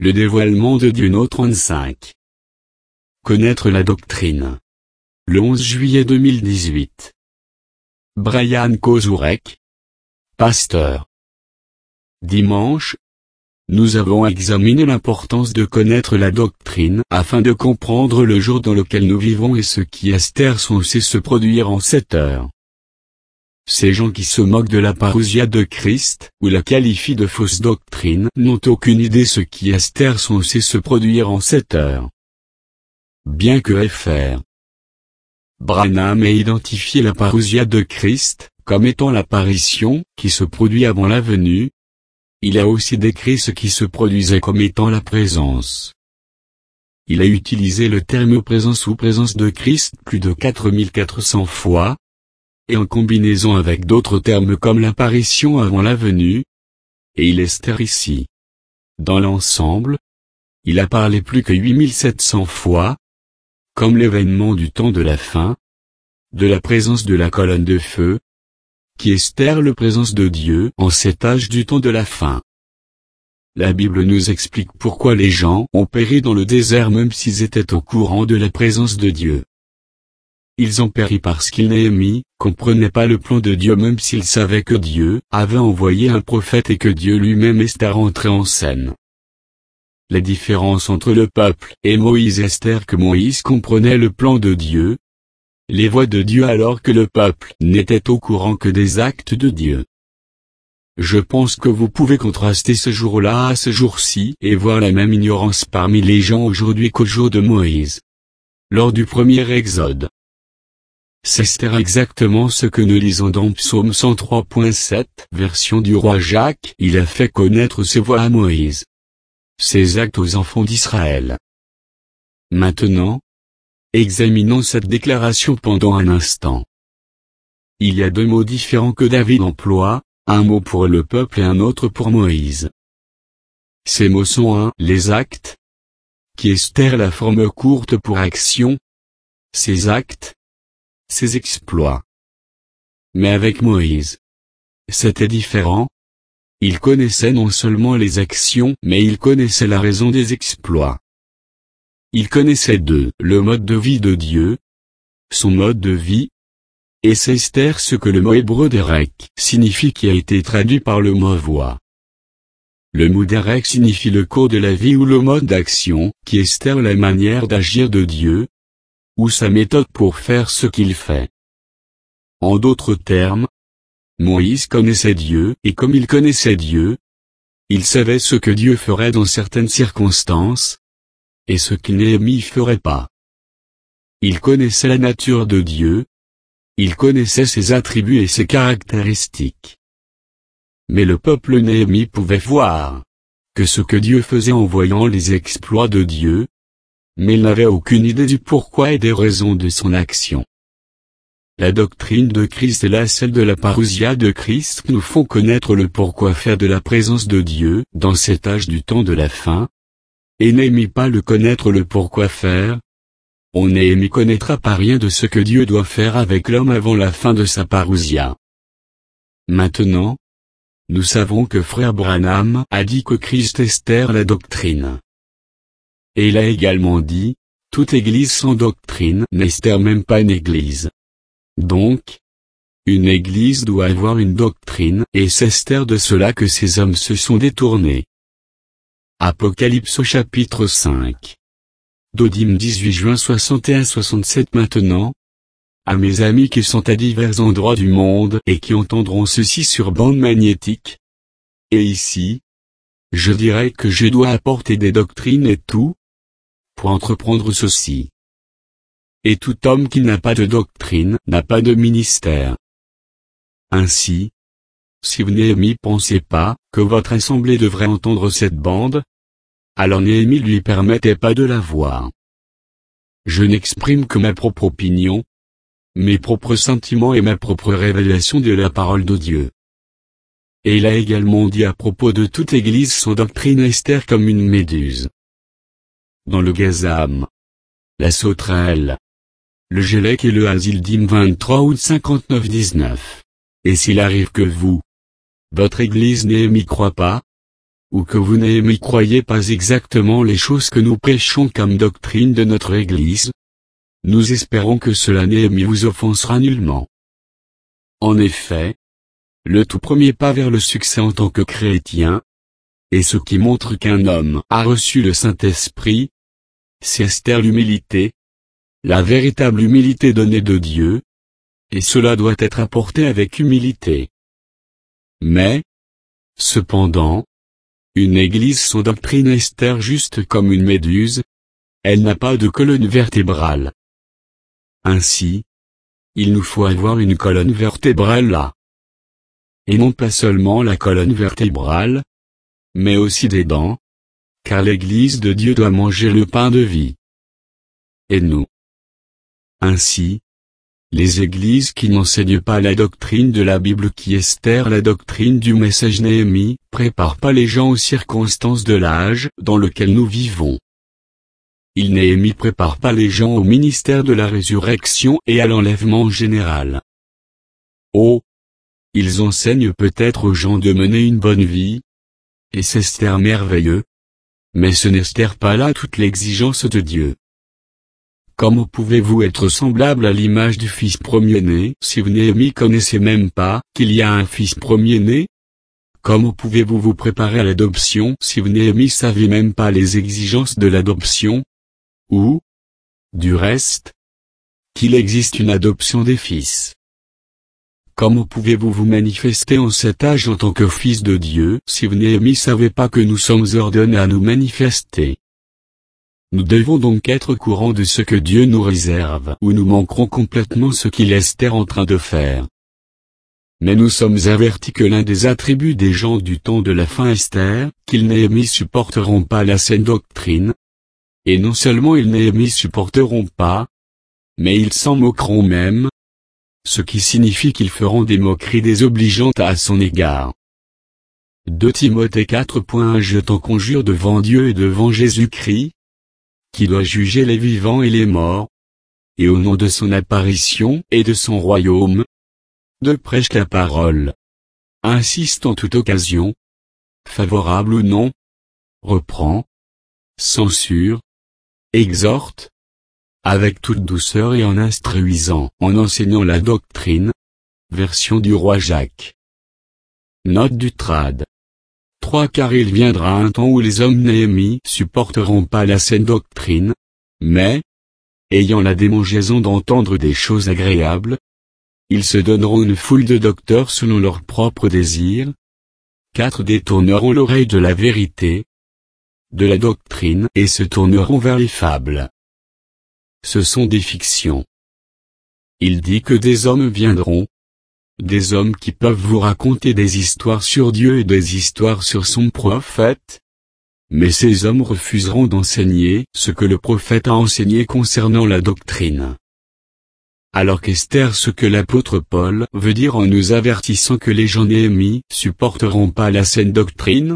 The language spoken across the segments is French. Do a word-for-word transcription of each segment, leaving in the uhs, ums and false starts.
Le dévoilement de Dieu No trente-cinq. Connaître la doctrine. Le onze juillet deux mille dix-huit. Brian Kozurek. Pasteur. Dimanche. Nous avons examiné l'importance de connaître la doctrine afin de comprendre le jour dans lequel nous vivons et ce qui Esther censé se produire en cette heure. Ces gens qui se moquent de la parousia de Christ, ou la qualifient de fausse doctrine, n'ont aucune idée ce qui Esther censé se produire en cette heure. Bien que Fr. Branham ait identifié la parousia de Christ, comme étant l'apparition, qui se produit avant la venue, il a aussi décrit ce qui se produisait comme étant la présence. Il a utilisé le terme présence ou présence de Christ plus de quatre mille quatre cents fois, et en combinaison avec d'autres termes comme l'apparition avant la venue, et il Esther ici. Dans l'ensemble, il a parlé plus que huit mille sept cents fois, comme l'événement du temps de la fin, de la présence de la colonne de feu, qui Esther la présence de Dieu en cet âge du temps de la fin. La Bible nous explique pourquoi les gens ont péri dans le désert même s'ils étaient au courant de la présence de Dieu. Ils ont péri parce qu'ils Néhémie comprenaient pas le plan de Dieu même s'ils savaient que Dieu avait envoyé un prophète et que Dieu lui-même était rentré en scène. La différence entre le peuple et Moïse et Esther que Moïse comprenait le plan de Dieu, les voies de Dieu alors que le peuple n'était au courant que des actes de Dieu. Je pense que vous pouvez contraster ce jour-là à ce jour-ci et voir la même ignorance parmi les gens aujourd'hui qu'au jour de Moïse. Lors du premier Exode. C'est Esther exactement ce que nous lisons dans Psaume cent trois point sept, version du roi Jacques, il a fait connaître ses voies à Moïse. Ses actes aux enfants d'Israël. Maintenant, examinons cette déclaration pendant un instant. Il y a deux mots différents que David emploie, un mot pour le peuple et un autre pour Moïse. Ces mots sont un, les actes, qui Esther la forme courte pour action, ses actes, ses exploits. Mais avec Moïse, c'était différent. Il connaissait non seulement les actions, mais il connaissait la raison des exploits. Il connaissait deux, le mode de vie de Dieu, son mode de vie, et c'est Esther ce que le mot hébreu derek signifie qui a été traduit par le mot voie. Le mot derek signifie le cours de la vie ou le mode d'action, qui Esther la manière d'agir de Dieu, ou sa méthode pour faire ce qu'il fait. En d'autres termes, Moïse connaissait Dieu, et comme il connaissait Dieu, il savait ce que Dieu ferait dans certaines circonstances, et ce qu'il Néhémie ferait pas. Il connaissait la nature de Dieu, il connaissait ses attributs et ses caractéristiques. Mais le peuple Néhémie pouvait voir que ce que Dieu faisait en voyant les exploits de Dieu, mais il n'avait aucune idée du pourquoi et des raisons de son action. La doctrine de Christ et la celle de la parousia de Christ nous font connaître le pourquoi faire de la présence de Dieu dans cet âge du temps de la fin, et Néhémie pas le connaître le pourquoi faire. On Néhémie connaîtra pas rien de ce que Dieu doit faire avec l'homme avant la fin de sa parousia. Maintenant, nous savons que frère Branham a dit que Christ Esther la doctrine. Et il a également dit, toute église sans doctrine n'Esther même pas une église. Donc, une église doit avoir une doctrine, et c'est Esther de cela que ces hommes se sont détournés. Apocalypse au chapitre cinq. Dodim dix-huit juin soixante et un soixante-sept. Maintenant, à mes amis qui sont à divers endroits du monde et qui entendront ceci sur bande magnétique. Et ici, je dirais que je dois apporter des doctrines et tout, pour entreprendre ceci. Et tout homme qui n'a pas de doctrine n'a pas de ministère. Ainsi, si vous Néhémie pensez pas que votre assemblée devrait entendre cette bande, alors Néhémie lui permettait pas de la voir. Je n'exprime que ma propre opinion, mes propres sentiments et ma propre révélation de la parole de Dieu. Et il a également dit à propos de toute église sans doctrine Esther comme une méduse. Dans le Gazam, la sauterelle, le Gélec et le Hasildim vingt-trois août cinquante-neuf dix-neuf. Et s'il arrive que vous, votre église Néhémie croit pas, ou que vous Néhémie croyez pas exactement les choses que nous prêchons comme doctrine de notre Église, nous espérons que cela Néhémie vous offensera nullement. En effet, le tout premier pas vers le succès en tant que chrétien, et ce qui montre qu'un homme a reçu le Saint-Esprit, c'est Esther l'humilité, la véritable humilité donnée de Dieu, et cela doit être apporté avec humilité. Mais, cependant, une église sans doctrine Esther juste comme une méduse, elle n'a pas de colonne vertébrale. Ainsi, il nous faut avoir une colonne vertébrale là. Et non pas seulement la colonne vertébrale, mais aussi des dents, car l'église de Dieu doit manger le pain de vie. Et nous. Ainsi, les églises qui n'enseignent pas la doctrine de la Bible qui Esther la doctrine du message Néhémie, préparent pas les gens aux circonstances de l'âge dans lequel nous vivons. Il Néhémie prépare pas les gens au ministère de la résurrection et à l'enlèvement général. Oh! Ils enseignent peut-être aux gens de mener une bonne vie, et c'est Esther merveilleux, mais ce n'est pas là toute l'exigence de Dieu. Comment pouvez-vous être semblable à l'image du fils premier-né si vous Néhémie connaissez même pas qu'il y a un fils premier-né? Comment pouvez-vous vous préparer à l'adoption si vous Néhémie savez même pas les exigences de l'adoption? Ou, du reste, qu'il existe une adoption des fils? Comment pouvez-vous vous manifester en cet âge en tant que fils de Dieu si vous Néhémie savez pas que nous sommes ordonnés à nous manifester? Nous devons donc être courants de ce que Dieu nous réserve ou nous manquerons complètement ce qu'il est Esther en train de faire. Mais nous sommes avertis que l'un des attributs des gens du temps de la fin Esther, qu'ils Néhémie supporteront pas la saine doctrine. Et non seulement ils Néhémie supporteront pas, mais ils s'en moqueront même, ce qui signifie qu'ils feront des moqueries désobligeantes à son égard. deux Timothée quatre point un Je t'en conjure devant Dieu et devant Jésus-Christ, qui doit juger les vivants et les morts, et au nom de son apparition et de son royaume, de prêche la parole. Insiste en toute occasion, favorable ou non, reprend, censure, exhorte, avec toute douceur et en instruisant, en enseignant la doctrine. Version du roi Jacques. Note du trad. trois Car il viendra un temps où les hommes Néhémie supporteront pas la saine doctrine, mais, ayant la démangeaison d'entendre des choses agréables, ils se donneront une foule de docteurs selon leurs propres désirs. quatre Détourneront l'oreille de la vérité, de la doctrine et se tourneront vers les fables. Ce sont des fictions. Il dit que des hommes viendront, des hommes qui peuvent vous raconter des histoires sur Dieu et des histoires sur son prophète. Mais ces hommes refuseront d'enseigner ce que le prophète a enseigné concernant la doctrine. Alors qu'Esther ce que l'apôtre Paul veut dire en nous avertissant que les gens Néhémie supporteront pas la saine doctrine?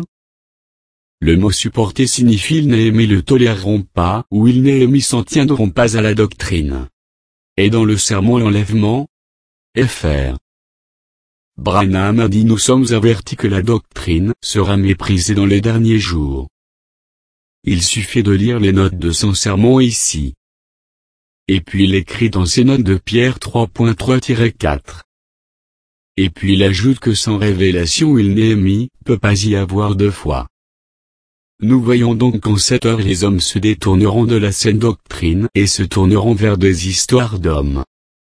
Le mot supporter signifie ils Néhémie le toléreront pas ou ils Néhémie s'en tiendront pas à la doctrine. Et dans le sermon l'enlèvement, F R Branham a dit nous sommes avertis que la doctrine sera méprisée dans les derniers jours. Il suffit de lire les notes de son sermon ici. Et puis il écrit dans ses notes de Pierre trois point trois tiret quatre. Et puis il ajoute que sans révélation il Néhémie peut pas y avoir de foi. Nous voyons donc qu'en cette heure les hommes se détourneront de la saine doctrine et se tourneront vers des histoires d'hommes.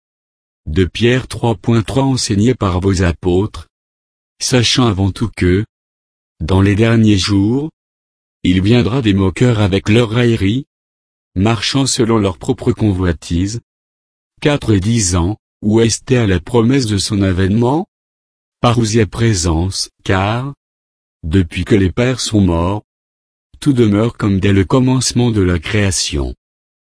De Pierre trois point trois enseigné par vos apôtres, sachant avant tout que, dans les derniers jours, il viendra des moqueurs avec leur raillerie, marchant selon leur propre convoitise. quatre et dix ans, où Esther la promesse de son avènement? Parousia présence, car, depuis que les pères sont morts, tout demeure comme dès le commencement de la création.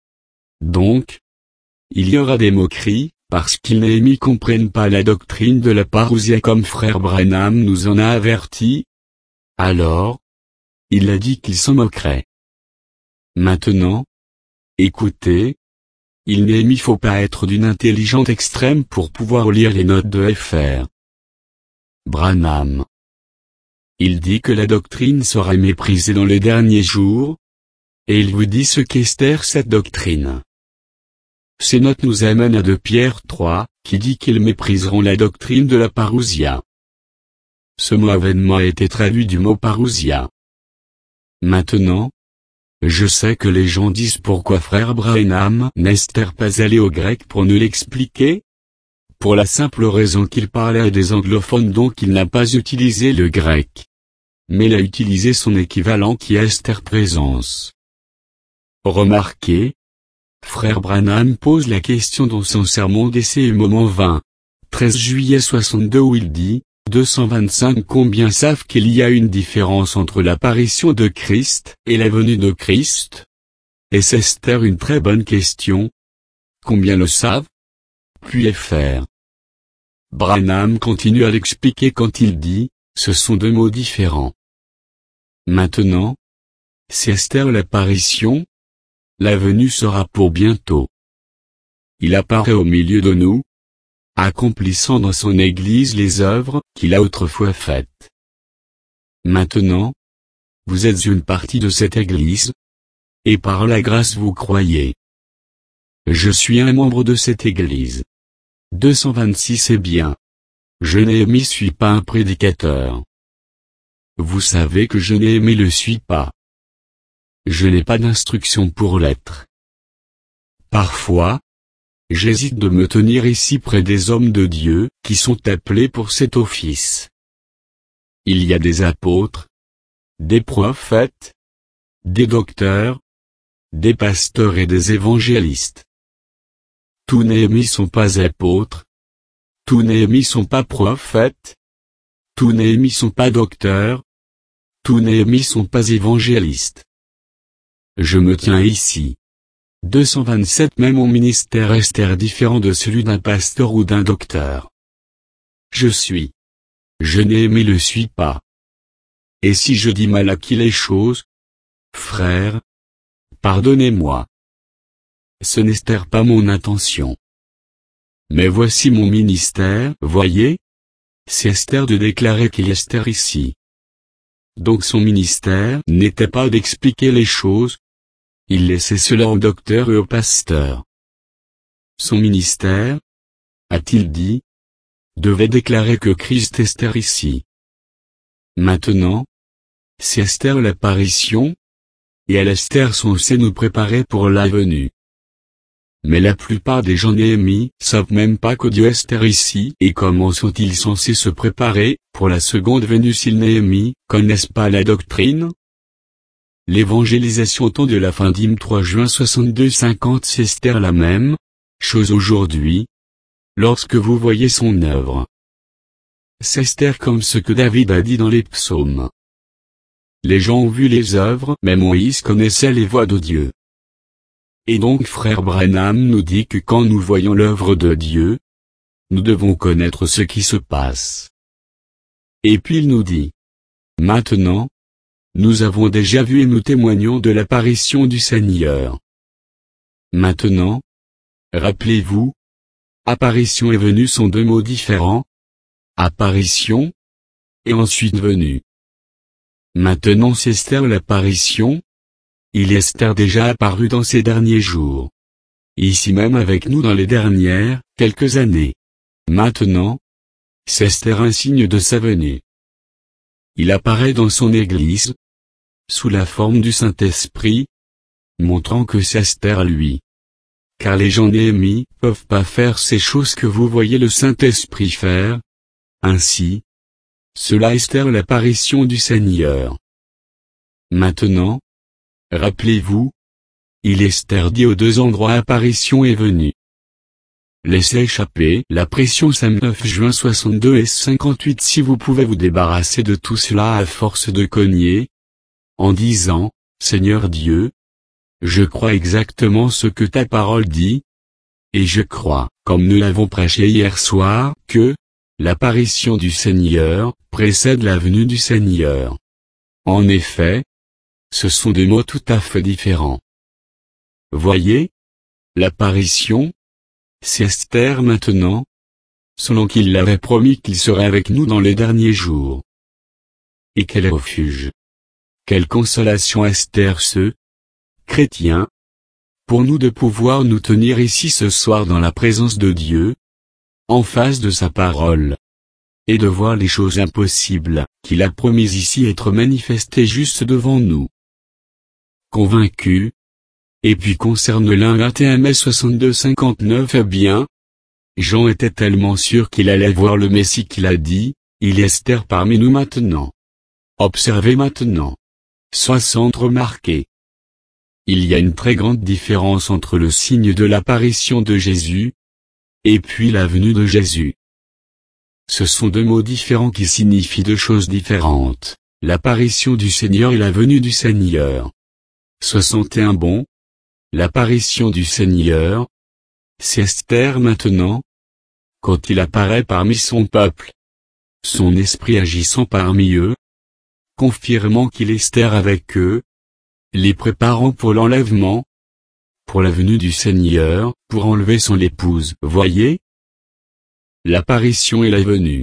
Donc, il y aura des moqueries, parce qu'ils Néhémie comprennent pas la doctrine de la parousia comme frère Branham nous en a avertis. Alors, il a dit qu'ils s'en moqueraient. Maintenant, écoutez, il Néhémie faut pas être d'une intelligence extrême pour pouvoir lire les notes de F R Branham. il dit que la doctrine sera méprisée dans les derniers jours, et il vous dit ce qu'Esther cette doctrine. Ces notes nous amènent à deux Pierre trois, qui dit qu'ils mépriseront la doctrine de la parousia. Ce mot avènement a été traduit du mot parousia. Maintenant, je sais que les gens disent pourquoi frère Branham n'est-il pas allé au grec pour nous l'expliquer? Pour la simple raison qu'il parlait à des anglophones donc il n'a pas utilisé le grec. Mais il a utilisé son équivalent qui est Esther présence. Remarquez, frère Branham pose la question dans son sermon d'essai au moment vingt, treize juillet soixante-deux où il dit, deux cent vingt-cinq Combien savent qu'il y a une différence entre l'apparition de Christ et la venue de Christ? Et c'est Esther une très bonne question. Combien le savent? Puis faire. Branham continue à l'expliquer quand il dit, ce sont deux mots différents. Maintenant, c'est Esther l'apparition. La venue sera pour bientôt. Il apparaît au milieu de nous, accomplissant dans son Église les œuvres qu'il a autrefois faites. Maintenant, vous êtes une partie de cette Église, et par la grâce vous croyez. Je suis un membre de cette Église. deux cent vingt-six est bien. Je Néhémie suis pas un prédicateur. Vous savez que je Néhémie le suis pas. Je n'ai pas d'instruction pour l'être. Parfois, j'hésite de me tenir ici près des hommes de Dieu, qui sont appelés pour cet office. Il y a des apôtres, des prophètes, des docteurs, des pasteurs et des évangélistes. Tous Néhémie sont pas apôtres. Tous Néhémie sont pas prophètes. Tous Néhémie sont pas docteurs. Tous Néhémie sont pas évangélistes. Je me tiens ici. deux cent vingt-sept Même mon ministère est différent de celui d'un pasteur ou d'un docteur. Je suis. Je Néhémie le suis pas. Et si je dis mal à qui les choses, frère, pardonnez-moi. Ce n'est pas mon intention. Mais voici mon ministère, voyez, c'est Esther de déclarer qu'il y a Esther ici. Donc son ministère n'était pas d'expliquer les choses, il laissait cela au docteur et au pasteur. Son ministère, a-t-il dit, devait déclarer que Christ est Esther ici. Maintenant, c'est Esther l'apparition, et elle Esther censée nous préparer pour la venue. Mais la plupart des gens Néhémie savent même pas que Dieu est Esther ici et comment sont-ils censés se préparer pour la seconde venue s'ils Néhémie connaissent pas la doctrine? L'évangélisation au temps de la fin d'Hymne trois juin soixante-deux cinquante c'est Esther la même chose aujourd'hui, lorsque vous voyez son œuvre. C'est Esther comme ce que David a dit dans les psaumes. Les gens ont vu les œuvres, mais Moïse connaissait les voies de Dieu. Et donc frère Branham nous dit que quand nous voyons l'œuvre de Dieu, nous devons connaître ce qui se passe. Et puis il nous dit, maintenant, nous avons déjà vu et nous témoignons de l'apparition du Seigneur. Maintenant, rappelez-vous, apparition et venue sont deux mots différents. Apparition, et ensuite venue. Maintenant c'est Esther l'apparition. Il est Esther déjà apparu dans ces derniers jours. Ici même avec nous dans les dernières, quelques années. Maintenant, c'est Esther un signe de sa venue. Il apparaît dans son Église, sous la forme du Saint-Esprit, montrant que c'est Esther lui. Car les gens Néhémie peuvent pas faire ces choses que vous voyez le Saint-Esprit faire. Ainsi, cela est Esther l'apparition du Seigneur. Maintenant, rappelez-vous, il est Esther dit aux deux endroits apparition est venue. Laissez échapper la pression Sam neuf juin soixante-deux et cinquante-huit si vous pouvez vous débarrasser de tout cela à force de cogner, en disant, Seigneur Dieu, je crois exactement ce que ta parole dit, et je crois, comme nous l'avons prêché hier soir, que, l'apparition du Seigneur précède la venue du Seigneur. En effet, ce sont deux mots tout à fait différents. Voyez, l'apparition, c'est Esther maintenant, selon qu'il l'avait promis qu'il serait avec nous dans les derniers jours. et quel refuge! Quelle consolation Esther ce chrétien, pour nous de pouvoir nous tenir ici ce soir dans la présence de Dieu, en face de sa parole, et de voir les choses impossibles, qu'il a promises ici être manifestées juste devant nous. Convaincu. Et puis concerne l'un vingt et un mai soixante-deux cinquante-neuf eh bien, Jean était tellement sûr qu'il allait voir le Messie qu'il a dit, il est Esther parmi nous maintenant. Observez maintenant. soixante remarquez. Il y a une très grande différence entre le signe de l'apparition de Jésus, et puis la venue de Jésus. Ce sont deux mots différents qui signifient deux choses différentes, l'apparition du Seigneur et la venue du Seigneur. soixante et un bon. L'apparition du Seigneur, c'est Esther maintenant, quand il apparaît parmi son peuple, son esprit agissant parmi eux, confirmant qu'il est Esther avec eux, les préparant pour l'enlèvement, pour la venue du Seigneur, pour enlever son épouse. Voyez? L'apparition et la venue.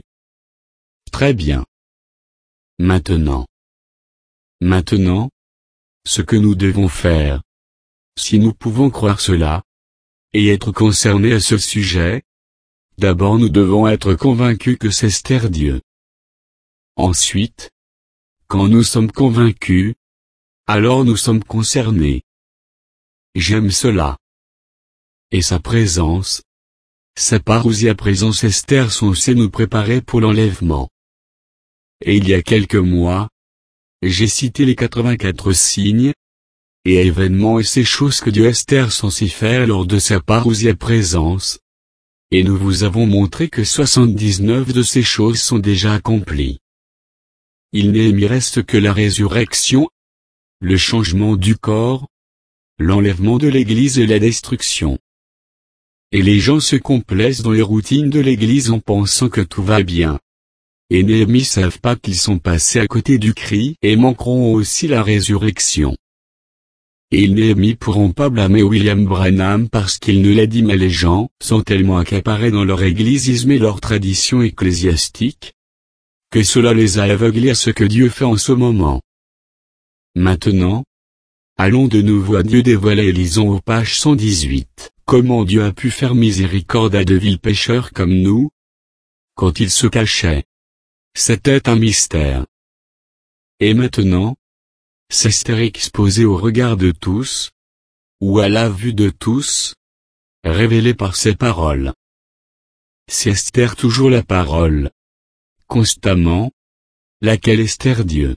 Très bien. Maintenant. Maintenant, ce que nous devons faire, si nous pouvons croire cela, et être concernés à ce sujet, d'abord nous devons être convaincus que c'est Esther Dieu. Ensuite, quand nous sommes convaincus, alors nous sommes concernés. J'aime cela. Et sa présence, sa parousia présence Esther sont censés nous préparer pour l'enlèvement. Et il y a quelques mois, j'ai cité les quatre-vingt-quatre signes, et événements et ces choses que Dieu Esther censé faire lors de sa parousia présence. Et nous vous avons montré que soixante-dix-neuf de ces choses sont déjà accomplies. Il n'y reste que la résurrection, le changement du corps, l'enlèvement de l'Église et la destruction. Et les gens se complaisent dans les routines de l'Église en pensant que tout va bien. Et Néhémie savent pas qu'ils sont passés à côté du cri et manqueront aussi la résurrection. Et Néhémie pourront pas blâmer William Branham parce qu'il ne l'a dit mais les gens sont tellement accaparés dans leur églisisme et leur tradition ecclésiastique, que cela les a aveuglés à ce que Dieu fait en ce moment. Maintenant, allons de nouveau à Dieu dévoilé et lisons aux pages cent dix-huit, comment Dieu a pu faire miséricorde à de vils pécheurs comme nous, quand il se cachait. C'était un mystère. Et maintenant, c'est Esther exposée au regard de tous, ou à la vue de tous, révélée par ses paroles. C'est Esther toujours la parole. Constamment, laquelle Esther Dieu.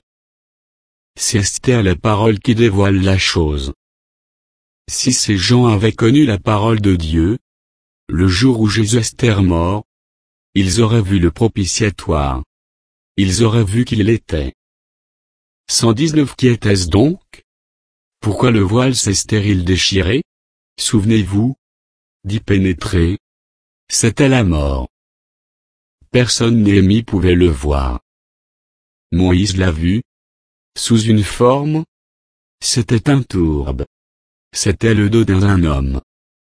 C'est Esther la parole qui dévoile la chose. Si ces gens avaient connu la parole de Dieu, le jour où Jésus Esther mort, ils auraient vu le propitiatoire. Ils auraient vu qui il était. cent dix-neuf Qui était-ce donc? Pourquoi le voile s'est stérile déchiré? Souvenez-vous, d'y pénétrer. C'était la mort. Personne Néhémie pouvait le voir. Moïse l'a vu. Sous une forme. C'était un tourbe. C'était le dos d'un homme.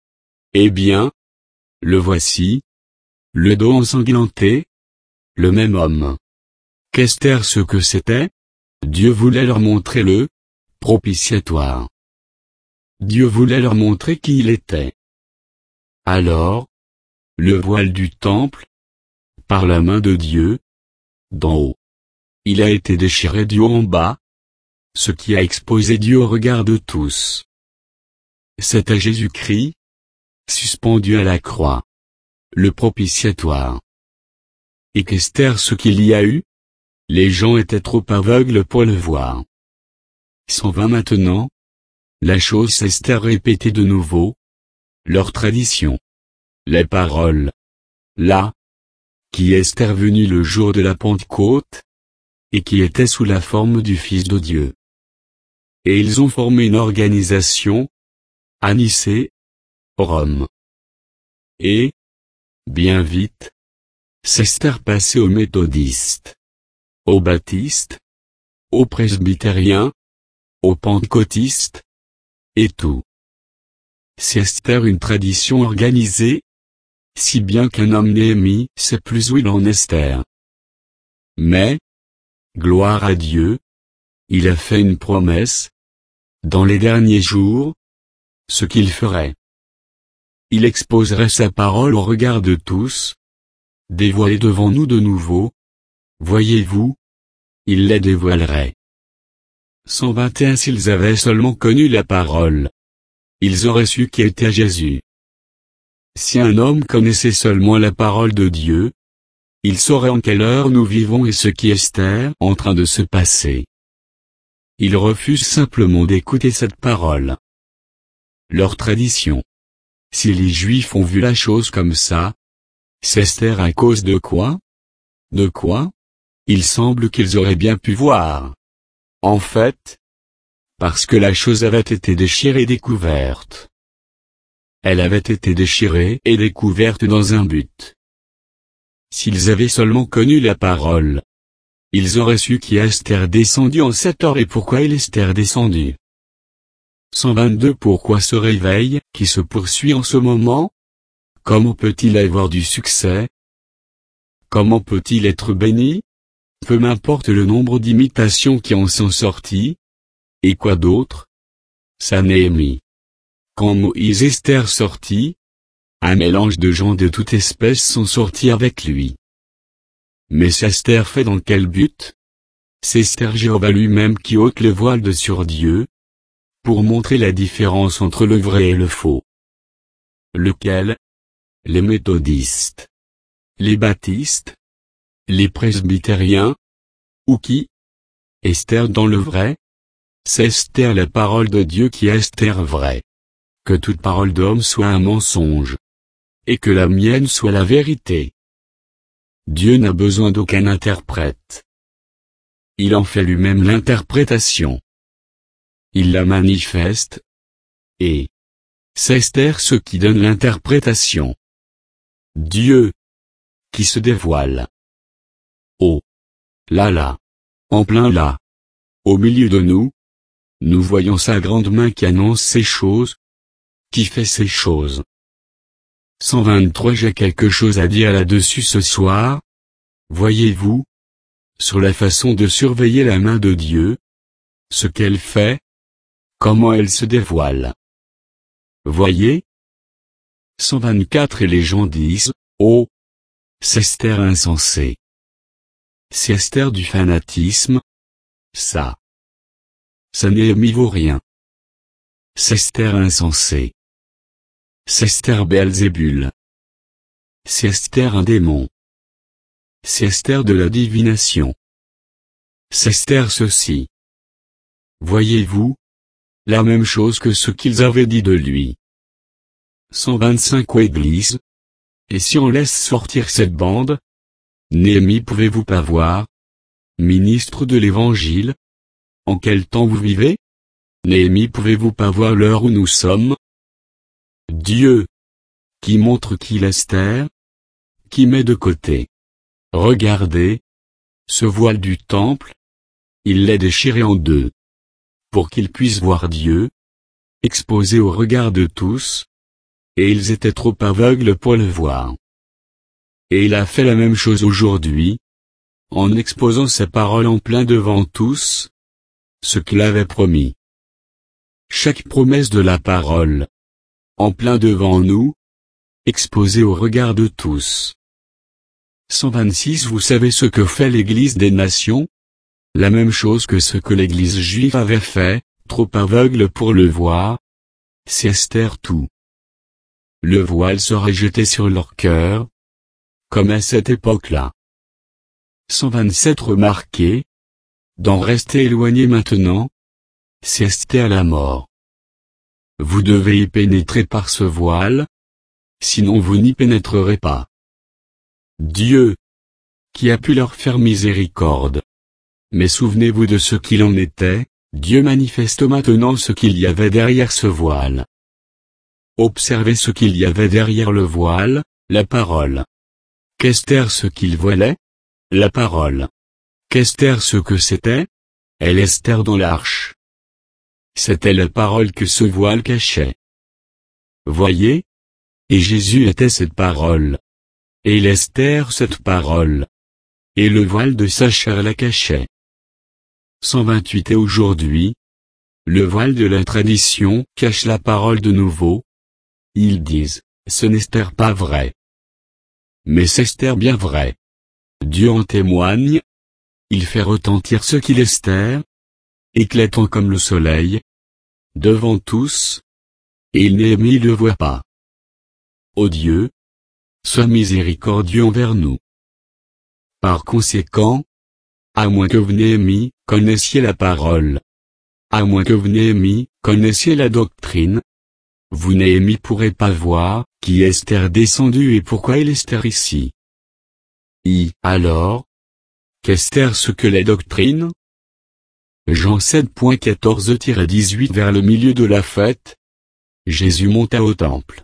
Eh bien, le voici. Le dos ensanglanté. Le même homme. Qu'Esther ce que c'était? Dieu voulait leur montrer le propitiatoire. Dieu voulait leur montrer qui il était. Alors, le voile du temple, par la main de Dieu, d'en haut, il a été déchiré du haut en bas, ce qui a exposé Dieu au regard de tous. C'était Jésus-Christ, suspendu à la croix, le propitiatoire. Et qu'Esther ce qu'il y a eu? Les gens étaient trop aveugles pour le voir. cent vingt maintenant. La chose s'Esther répétait de nouveau. Leur tradition. Les paroles. Là. Qui est Esther venue le jour de la Pentecôte. Et qui était sous la forme du Fils de Dieu. Et ils ont formé une organisation. À Nicée. Rome. Et. Bien vite. C'est Esther passée aux méthodistes. Aux baptistes, aux presbytériens, aux pentecôtistes, et tout. C'est Esther une tradition organisée, si bien qu'un homme Néhémie sait plus où il en Esther. Mais, Gloire à Dieu. Il a fait une promesse. Dans les derniers jours, ce qu'il ferait. Il exposerait sa parole au regard de tous. Dévoilée devant nous de nouveau. Voyez-vous? Il les dévoilerait. cent vingt et un S'ils avaient seulement connu la parole, ils auraient su qui était Jésus. Si un homme connaissait seulement la parole de Dieu, il saurait en quelle heure nous vivons et ce qui est en train de se passer. Ils refusent simplement d'écouter cette parole. Leur tradition. Si les Juifs ont vu la chose comme ça, c'est à cause de quoi? De quoi? Il semble qu'ils auraient bien pu voir. En fait, parce que la chose avait été déchirée et découverte. Elle avait été déchirée et découverte dans un but. S'ils avaient seulement connu la parole, ils auraient su qui est descendu en cette heure et pourquoi il est descendu. cent vingt-deux Pourquoi ce réveil, qui se poursuit en ce moment? Comment peut-il avoir du succès? Comment peut-il être béni? Peu m'importe le nombre d'imitations qui en sont sorties. Et quoi d'autre? Sa Néhémie. Quand Moïse et Esther sortit, un mélange de gens de toute espèce sont sortis avec lui. Mais c'est Esther fait dans quel but? C'est Esther Jéhovah lui-même qui ôte le voile de sur Dieu, pour montrer la différence entre le vrai et le faux. Lequel? Les méthodistes. Les baptistes? Les presbytériens? Ou qui? Esther dans le vrai? C'est Esther la parole de Dieu qui est Esther vraie. Que toute parole d'homme soit un mensonge. Et que la mienne soit la vérité. Dieu n'a besoin d'aucun interprète. Il en fait lui-même l'interprétation. Il la manifeste. Et c'est Esther ce qui donne l'interprétation. Dieu qui se dévoile. Oh là là, en plein là, au milieu de nous, nous voyons sa grande main qui annonce ces choses, qui fait ces choses. cent vingt-trois J'ai quelque chose à dire là-dessus ce soir. Voyez-vous, sur la façon de surveiller la main de Dieu, ce qu'elle fait, comment elle se dévoile. Voyez? cent vingt-quatre Et les gens disent, oh, c'est Esther insensé. C'est Esther du fanatisme. Ça. Ça Néhémie vaut rien. C'est Esther insensé. C'est Esther Béelzébul. C'est Esther un démon. C'est Esther de la divination. C'est Esther ceci. Voyez-vous? La même chose que ce qu'ils avaient dit de lui. cent vingt-cinq Ô Église. Et si on laisse sortir cette bande? Néhémie pouvez-vous pas voir? Ministre de l'Évangile? En quel temps vous vivez? Néhémie pouvez-vous pas voir l'heure où nous sommes? Dieu, qui montre qu'il est Esther, qui met de côté. Regardez, ce voile du temple, il l'est déchiré en deux. Pour qu'ils puissent voir Dieu, exposé au regard de tous, et ils étaient trop aveugles pour le voir. Et il a fait la même chose aujourd'hui, en exposant sa parole en plein devant tous, ce qu'il avait promis. Chaque promesse de la parole, en plein devant nous, exposée au regard de tous. cent vingt-six Vous savez ce que fait l'Église des nations? La même chose que ce que l'Église juive avait fait, trop aveugle pour le voir. C'est Esther tout. Le voile serait jeté sur leur cœur, comme à cette époque-là. cent vingt-sept Remarquez, d'en rester éloigné maintenant, c'est Esther la mort. Vous devez y pénétrer par ce voile, sinon vous n'y pénétrerez pas. Dieu, qui a pu leur faire miséricorde. Mais souvenez-vous de ce qu'il en était, Dieu manifeste maintenant ce qu'il y avait derrière ce voile. Observez ce qu'il y avait derrière le voile, la parole. Qu'Esther ce qu'il voilait? La parole. Qu'Esther ce que c'était? Elle Esther dans l'arche. C'était la parole que ce voile cachait. Voyez? Et Jésus était cette parole. Et l'Esther cette parole. Et le voile de sa chair la cachait. cent vingt-huit. Et aujourd'hui, le voile de la tradition cache la parole de nouveau. Ils disent, ce n'est Esther pas vrai. Mais c'est Esther bien vrai. Dieu en témoigne. Il fait retentir ce qu'il est Esther, éclatant comme le soleil, devant tous, et il Néhémie ne le voit pas. Ô Dieu, sois miséricordieux envers nous. Par conséquent, à moins que vous Néhémie connaissiez la parole, à moins que vous Néhémie connaissiez la doctrine, vous Néhémie pourrez pas voir qui est Esther descendu et pourquoi il est Esther ici. I. Alors, qu'Esther ce que la doctrine? Jean sept quatorze dix-huit. Vers le milieu de la fête, Jésus monta au temple.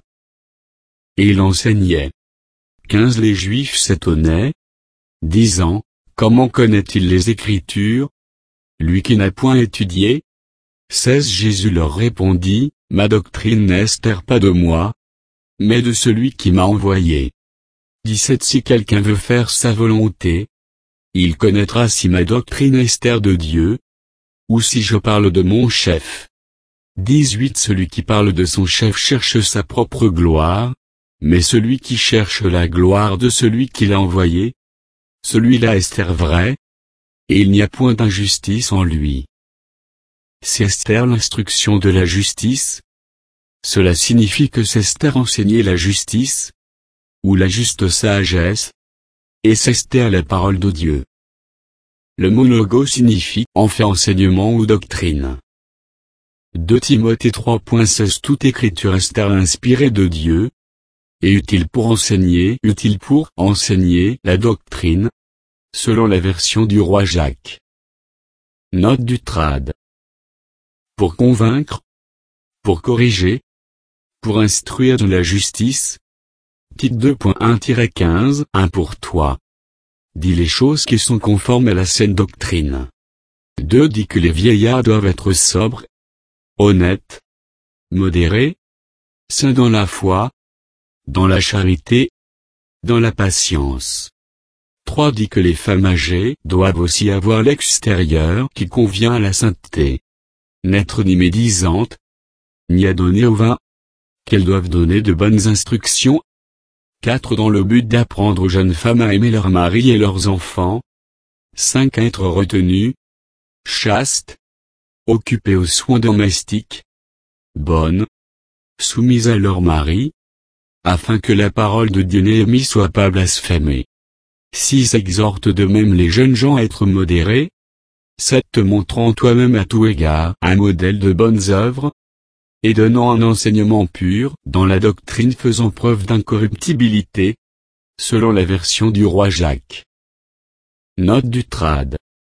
Et il enseignait. quinze. Les Juifs s'étonnaient, disant, comment connaît-il les Écritures, lui qui n'a point étudié? seize. Jésus leur répondit, ma doctrine n'est Esther pas de moi, mais de celui qui m'a envoyé. dix-sept. Si quelqu'un veut faire sa volonté, il connaîtra si ma doctrine est Esther de Dieu, ou si je parle de mon chef. dix-huit. Celui qui parle de son chef cherche sa propre gloire, mais celui qui cherche la gloire de celui qui l'a envoyé, celui-là est Esther vrai, et il n'y a point d'injustice en lui. C'est Esther l'instruction de la justice? Cela signifie que c'est Esther enseigner la justice, ou la juste sagesse, et c'est Esther la parole de Dieu. Le mot logo signifie en fait enseignement ou doctrine. deux Timothée trois seize. Toute écriture Esther inspirée de Dieu, et utile pour enseigner, utile pour enseigner la doctrine, selon la version du roi Jacques. Note du trad. Pour convaincre, pour corriger, pour instruire de la justice. Titre deux un quinze. un Pour toi. Dit les choses qui sont conformes à la saine doctrine. deux Dit que les vieillards doivent être sobres, honnêtes, modérés, saints dans la foi, dans la charité, dans la patience. trois Dit que les femmes âgées doivent aussi avoir l'extérieur qui convient à la sainteté. N'être ni médisantes, ni adonnées au vin, qu'elles doivent donner de bonnes instructions. quatre Dans le but d'apprendre aux jeunes femmes à aimer leurs maris et leurs enfants. cinq À être retenues, chastes, occupées aux soins domestiques, bonnes, soumises à leur mari, afin que la parole de Dieu Néhémie soit pas blasphémée. six Exhorte de même les jeunes gens à être modérés. sept Te montrant toi-même à tout égard un modèle de bonnes œuvres, et donnant un enseignement pur, dans la doctrine faisant preuve d'incorruptibilité, selon la version du roi Jacques. Note du trad.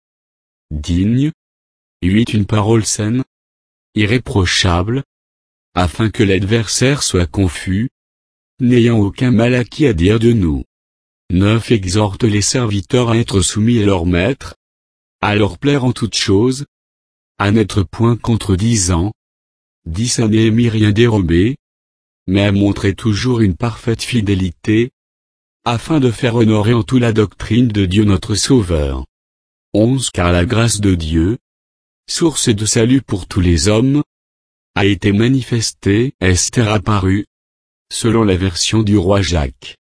Digne. huit Une parole saine, irréprochable, afin que l'adversaire soit confus, n'ayant aucun mal acquis à dire de nous. neuf Exhorte les serviteurs à être soumis à leur maître, à leur plaire en toutes choses, à n'être point contredisant. dix À Néhémie rien dérobé, mais à montrer toujours une parfaite fidélité, afin de faire honorer en tout la doctrine de Dieu notre Sauveur. onze Car la grâce de Dieu, source de salut pour tous les hommes, a été manifestée, Esther apparue, selon la version du roi Jacques.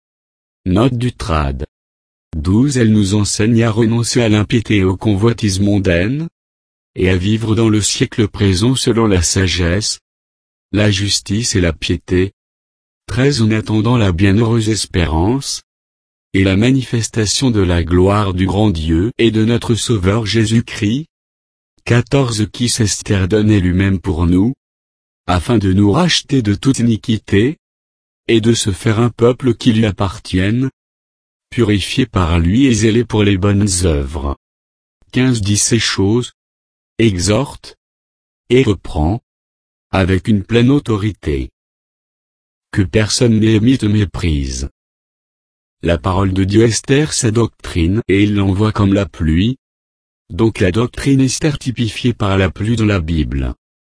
Note du trad. douze Elle nous enseigne à renoncer à l'impiété et aux convoitises mondaines, et à vivre dans le siècle présent selon la sagesse, la justice et la piété. treize En attendant la bienheureuse espérance, et la manifestation de la gloire du grand Dieu et de notre Sauveur Jésus-Christ. quatorze Qui s'Esther donné lui-même pour nous, afin de nous racheter de toute iniquité, et de se faire un peuple qui lui appartienne, purifié par lui et zélé pour les bonnes œuvres. quinze Dit ces choses, exhorte, et reprend, avec une pleine autorité. Que personne Néhémie te méprise. La parole de Dieu Esther sa doctrine et il l'envoie comme la pluie. Donc la doctrine Esther typifiée par la pluie dans la Bible.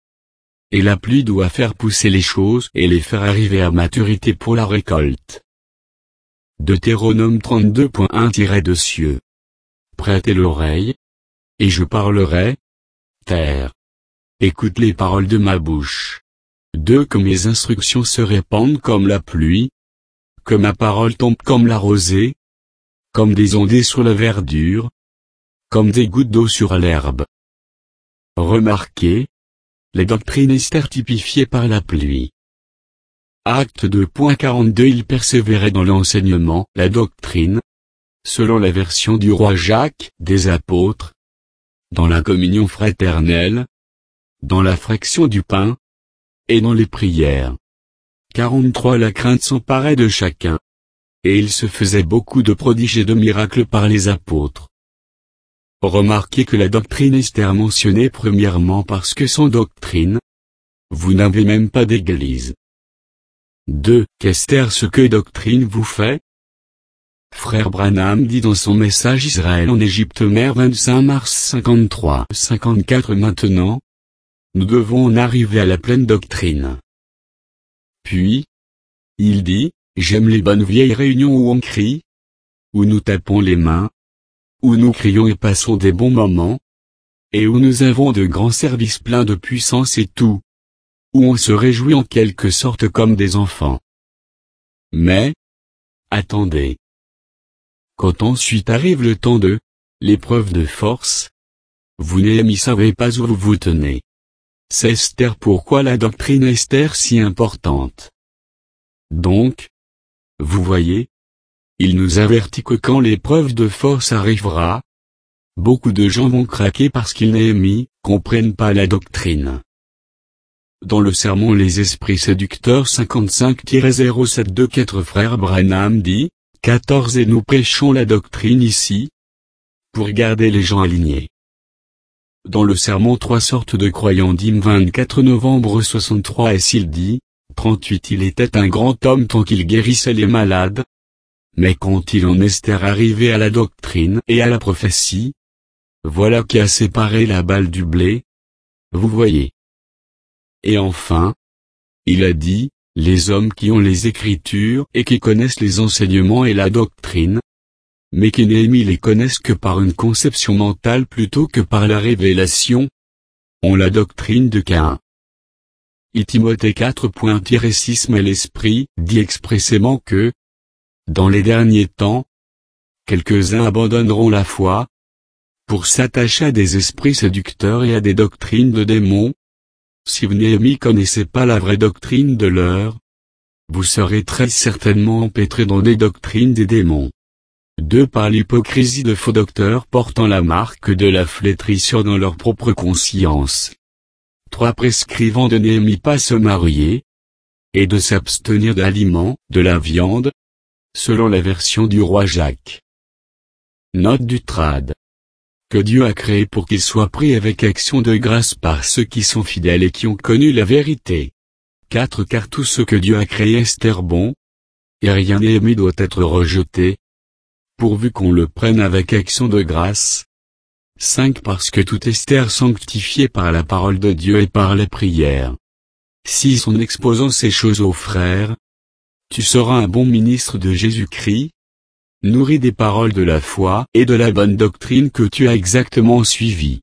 Et la pluie doit faire pousser les choses et les faire arriver à maturité pour la récolte. Deutéronome trente-deux un Dessus. Prêtez l'oreille, et je parlerai. Terre, écoute les paroles de ma bouche. deux Que mes instructions se répandent comme la pluie, que ma parole tombe comme la rosée, comme des ondées sur la verdure, comme des gouttes d'eau sur l'herbe. Remarquez, les doctrines Esther typifiées par la pluie. Acte deux quarante-deux Il persévérait dans l'enseignement, la doctrine, selon la version du roi Jacques, des apôtres, dans la communion fraternelle, dans la fraction du pain, et dans les prières. quarante-trois La crainte s'emparait de chacun, et il se faisait beaucoup de prodiges et de miracles par les apôtres. Remarquez que la doctrine Esther mentionnée premièrement parce que sans doctrine, vous n'avez même pas d'église. deux Qu'Esther ce que doctrine vous fait? Frère Branham dit dans son message Israël en Égypte mer vingt-cinq mars cinquante-trois cinquante-quatre Maintenant, nous devons en arriver à la pleine doctrine. Puis, il dit, j'aime les bonnes vieilles réunions où on crie, où nous tapons les mains, où nous crions et passons des bons moments, et où nous avons de grands services pleins de puissance et tout, où on se réjouit en quelque sorte comme des enfants. Mais, attendez. Quand ensuite arrive le temps de l'épreuve de force, vous n'aimez savez pas où vous vous tenez. C'est Esther pourquoi la doctrine Esther si importante. Donc, vous voyez, il nous avertit que quand l'épreuve de force arrivera, beaucoup de gens vont craquer parce qu'ils n'aiment, comprennent pas la doctrine. Dans le sermon Les Esprits Séducteurs cinquante-cinq zéro sept deux quatre Frère Branham dit, quatorze Et nous prêchons la doctrine ici, pour garder les gens alignés. Dans le sermon Trois sortes de croyants d'Hymne vingt-quatre novembre soixante-trois et s'il dit, trente-huit Il était un grand homme tant qu'il guérissait les malades. Mais quand il en est arrivé à la doctrine et à la prophétie, voilà qui a séparé la balle du blé. Vous voyez. Et enfin, il a dit, les hommes qui ont les Écritures et qui connaissent les enseignements et la doctrine, mais qui n'aiment les connaissent que par une conception mentale plutôt que par la révélation, ont la doctrine de Caïn. Et Timothée quatre six Mais l'Esprit dit expressément que, dans les derniers temps, quelques-uns abandonneront la foi, pour s'attacher à des esprits séducteurs et à des doctrines de démons. Si vous n'aimez connaissez pas la vraie doctrine de l'heure, vous serez très certainement empêtré dans des doctrines des démons. deux Par l'hypocrisie de faux docteurs portant la marque de la flétrissure dans leur propre conscience. trois Prescrivant de n'aimer pas se marier, et de s'abstenir d'aliments, de la viande, selon la version du roi Jacques. Note du trad. Que Dieu a créé pour qu'il soit pris avec action de grâce par ceux qui sont fidèles et qui ont connu la vérité. quatre Car tout ce que Dieu a créé est bon, et rien aimé doit être rejeté, pourvu qu'on le prenne avec action de grâce. cinq Parce que tout est sanctifié par la parole de Dieu et par les prières. six En exposant ces choses aux frères, tu seras un bon ministre de Jésus-Christ, nourri des paroles de la foi et de la bonne doctrine que tu as exactement suivie.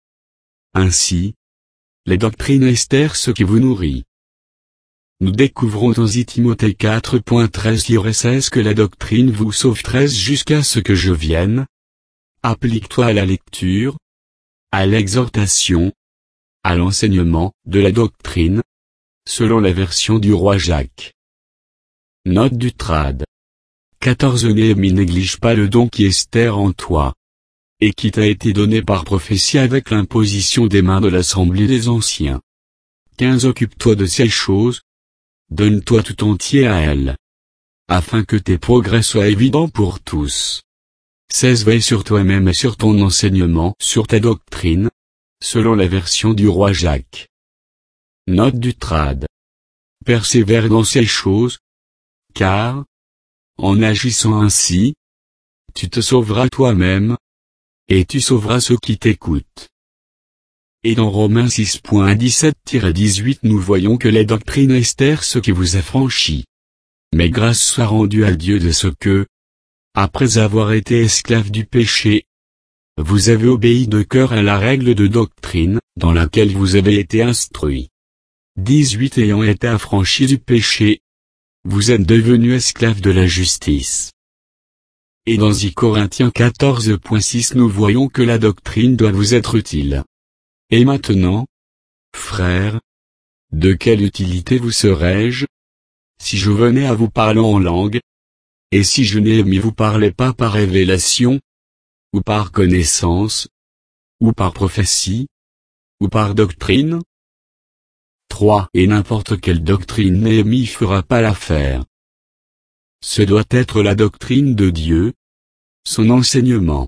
Ainsi, les doctrines Esther ce qui vous nourrit. Nous découvrons dans Timothée quatre treize seize que la doctrine vous sauve treize jusqu'à ce que je vienne. Applique-toi à la lecture, à l'exhortation, à l'enseignement de la doctrine, selon la version du roi Jacques. Note du trad. quatorze Néhémie néglige pas le don qui est en toi, et qui t'a été donné par prophétie avec l'imposition des mains de l'assemblée des anciens. quinze Occupe-toi de ces choses, donne-toi tout entier à elles, afin que tes progrès soient évidents pour tous. seize Veille sur toi-même et sur ton enseignement, sur ta doctrine, selon la version du roi Jacques. Note du trad. Persévère dans ces choses, car, en agissant ainsi, tu te sauveras toi-même, et tu sauveras ceux qui t'écoutent. Et dans Romains six dix-sept dix-huit nous voyons que la doctrine Esther ce qui vous a franchi. Mais grâce soit rendue à Dieu de ce que, après avoir été esclave du péché, vous avez obéi de cœur à la règle de doctrine, dans laquelle vous avez été instruits. dix-huit Ayant été affranchis du péché, vous êtes devenus esclaves de la justice. Et dans I Corinthiens quatorze point six nous voyons que la doctrine doit vous être utile. Et maintenant, frères, de quelle utilité vous serais-je, si je venais à vous parler en langue, et si je n'aimais vous parler pas par révélation, ou par connaissance, ou par prophétie, ou par doctrine? trois Et n'importe quelle doctrine Néhémie fera pas l'affaire. Ce doit être la doctrine de Dieu, son enseignement.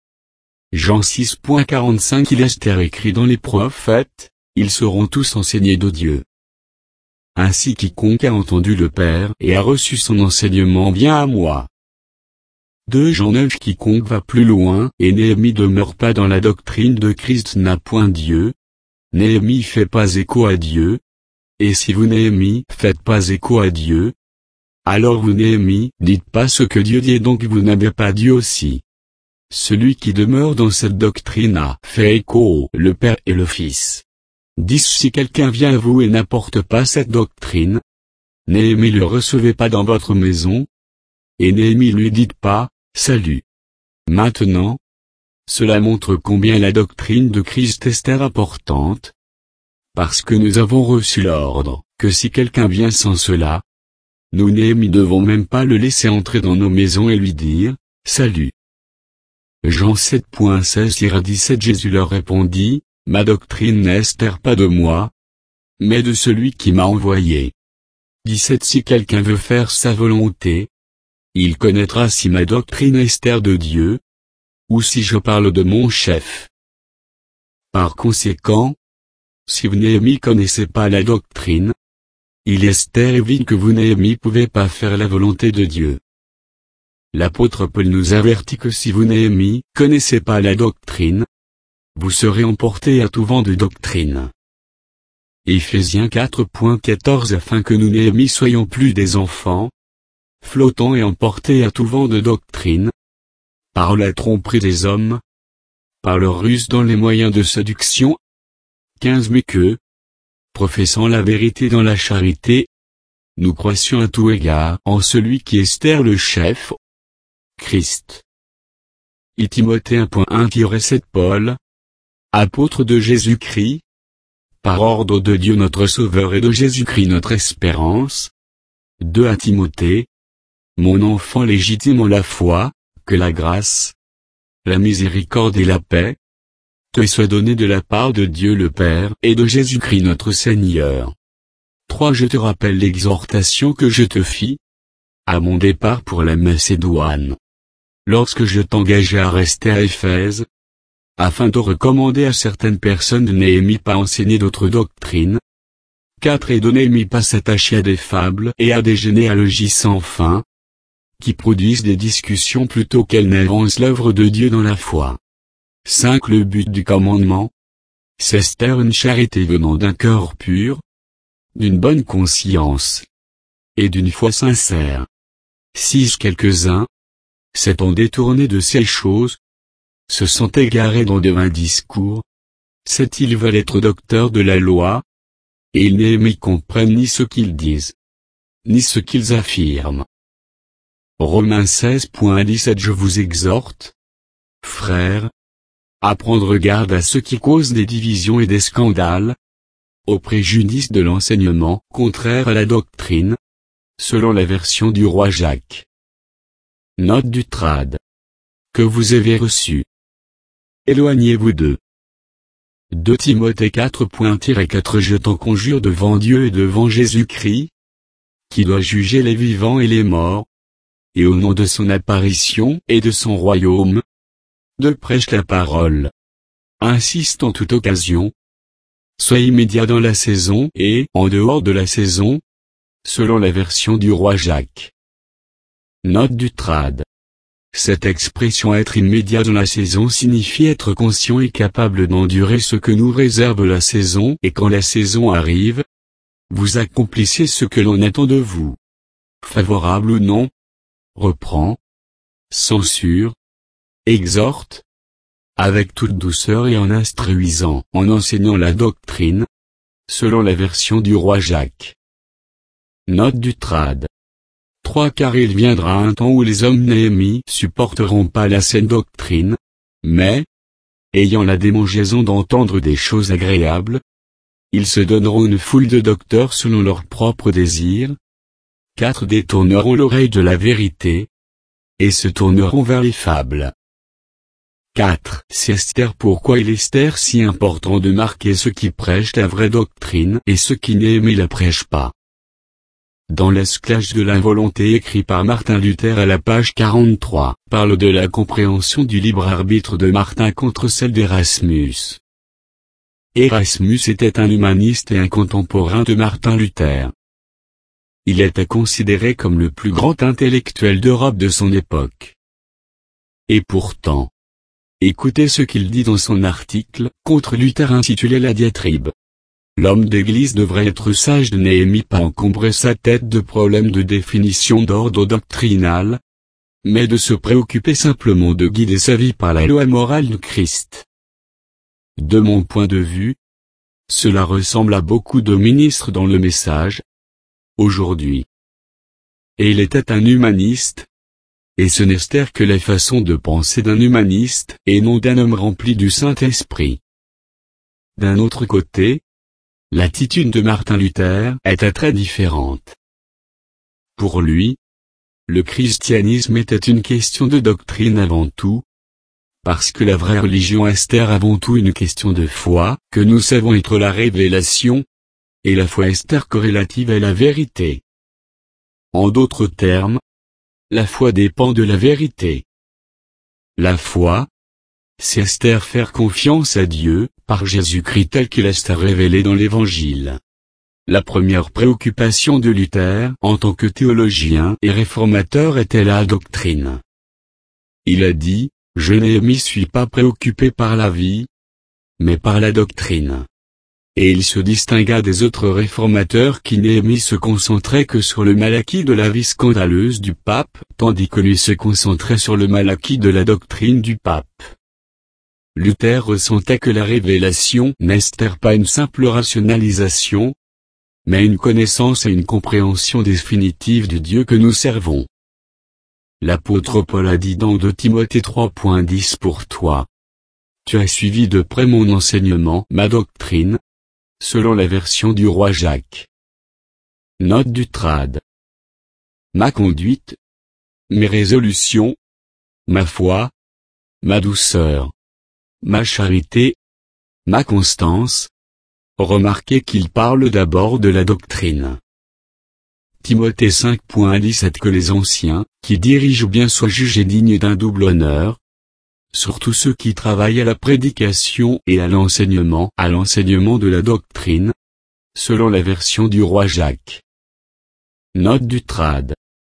Jean six point quarante-cinq Il est écrit dans les prophètes, ils seront tous enseignés de Dieu. Ainsi quiconque a entendu le Père et a reçu son enseignement vient à moi. deux Jean neuf Quiconque va plus loin et Néhémie demeure pas dans la doctrine de Christ n'a point Dieu. Néhémie fait pas écho à Dieu. Et si vous Néhémie faites pas écho à Dieu, alors vous Néhémie dites pas ce que Dieu dit et donc vous n'avez pas Dieu aussi. Celui qui demeure dans cette doctrine a fait écho le Père et le Fils. dix Si quelqu'un vient à vous et n'apporte pas cette doctrine, Néhémie le recevez pas dans votre maison, et Néhémie lui dites pas, salut. Maintenant, cela montre combien la doctrine de Christ est importante, parce que nous avons reçu l'ordre, que si quelqu'un vient sans cela, nous Néhémie devons même pas le laisser entrer dans nos maisons et lui dire, salut. Jean sept point seize à dix-sept Jésus leur répondit, ma doctrine n'est pas de moi, mais de celui qui m'a envoyé. dix-sept Si quelqu'un veut faire sa volonté, il connaîtra si ma doctrine est de Dieu, ou si je parle de mon chef. Par conséquent, si vous Néhémie connaissez pas la doctrine, il est évident que vous Néhémie pouvez pas faire la volonté de Dieu. L'apôtre Paul nous avertit que si vous Néhémie connaissez pas la doctrine, vous serez emporté à tout vent de doctrine. Éphésiens quatre point quatorze Afin que nous Néhémie soyons plus des enfants, flottants et emportés à tout vent de doctrine, par la tromperie des hommes, par leur ruse dans les moyens de séduction. quinze Mais que, professant la vérité dans la charité, nous croissions à tout égard en celui qui est le chef, Christ. I Timothée un point un sept Paul, apôtre de Jésus-Christ, par ordre de Dieu notre Sauveur et de Jésus-Christ notre espérance. deux à Timothée, mon enfant légitime en la foi, que la grâce, la miséricorde et la paix te soient données de la part de Dieu le Père et de Jésus-Christ notre Seigneur. trois Je te rappelle l'exhortation que je te fis, à mon départ pour la Macédoine, lorsque je t'engageai à rester à Éphèse, afin de recommander à certaines personnes de Néhémie pas enseigner d'autres doctrines. quatre Et de Néhémie pas s'attacher à des fables et à des généalogies sans fin, qui produisent des discussions plutôt qu'elles n'avancent l'œuvre de Dieu dans la foi. cinq Le but du commandement, c'est une charité venant d'un cœur pur, d'une bonne conscience, et d'une foi sincère. six Quelques-uns, s'étant détournés de ces choses, se sont égarés dans de vains discours. sept Ils veulent être docteurs de la loi, et ils Néhémie comprennent ni ce qu'ils disent, ni ce qu'ils affirment. Romains seize point dix-sept Je vous exhorte, frères, à prendre garde à ceux qui causent des divisions et des scandales, au préjudice de l'enseignement contraire à la doctrine, selon la version du roi Jacques. Note du trad. Que vous avez reçu. Éloignez-vous d'eux. deux Timothée quatre point quatre Je t'en conjure devant Dieu et devant Jésus-Christ, qui doit juger les vivants et les morts, et au nom de son apparition et de son royaume, de prêche la parole. Insiste en toute occasion. Sois immédiat dans la saison et en dehors de la saison, selon la version du roi Jacques. Note du trad. Cette expression être immédiat dans la saison signifie être conscient et capable d'endurer ce que nous réserve la saison et quand la saison arrive, vous accomplissez ce que l'on attend de vous. Favorable ou non, reprend, censure, exhorte, avec toute douceur et en instruisant, en enseignant la doctrine, selon la version du roi Jacques. Note du trad. trois Car il viendra un temps où les hommes Néhémie supporteront pas la saine doctrine, mais, ayant la démangeaison d'entendre des choses agréables, ils se donneront une foule de docteurs selon leurs propres désirs. quatre Détourneront l'oreille de la vérité, et se tourneront vers les fables. quatre C'est Esther. Pourquoi il est Esther si important de marquer ceux qui prêchent la vraie doctrine et ceux qui Néhémie la prêchent pas. Dans l'esclage de la volonté écrit par Martin Luther à la page quarante-trois, parle de la compréhension du libre arbitre de Martin contre celle d'Erasmus. Erasmus était un humaniste et un contemporain de Martin Luther. Il était considéré comme le plus grand intellectuel d'Europe de son époque. Et pourtant, écoutez ce qu'il dit dans son article contre Luther intitulé La diatribe. L'homme d'église devrait être sage de Néhémie, pas encombrer sa tête de problèmes de définition d'ordre doctrinal, mais de se préoccuper simplement de guider sa vie par la loi morale du Christ. De mon point de vue, cela ressemble à beaucoup de ministres dans le message, aujourd'hui. Et il était un humaniste, et ce n'est Esther que la façon de penser d'un humaniste et non d'un homme rempli du Saint-Esprit. D'un autre côté, l'attitude de Martin Luther était très différente. Pour lui, le christianisme était une question de doctrine avant tout, parce que la vraie religion est avant tout une question de foi, que nous savons être la révélation, et la foi est corrélative à la vérité. En d'autres termes, la foi dépend de la vérité. La foi, c'est Esther faire confiance à Dieu, par Jésus-Christ tel qu'il est révélé dans l'Évangile. La première préoccupation de Luther en tant que théologien et réformateur était la doctrine. Il a dit, « Je ne m'y suis pas préoccupé par la vie, mais par la doctrine. » Et il se distingua des autres réformateurs qui Néhémie se concentraient que sur le mal acquis de la vie scandaleuse du pape, tandis que lui se concentrait sur le mal acquis de la doctrine du pape. Luther ressentait que la révélation n'est pas une simple rationalisation, mais une connaissance et une compréhension définitive du Dieu que nous servons. L'apôtre Paul a dit dans deux Timothée trois dix pour toi. Tu as suivi de près mon enseignement, ma doctrine, selon la version du roi Jacques. Note du trad. Ma conduite, mes résolutions, ma foi, ma douceur, ma charité, ma constance. Remarquez qu'il parle d'abord de la doctrine. Timothée cinq dix-sept Que les anciens, qui dirigent bien soient jugés dignes d'un double honneur, surtout ceux qui travaillent à la prédication et à l'enseignement, à l'enseignement de la doctrine, selon la version du roi Jacques. Note du trad.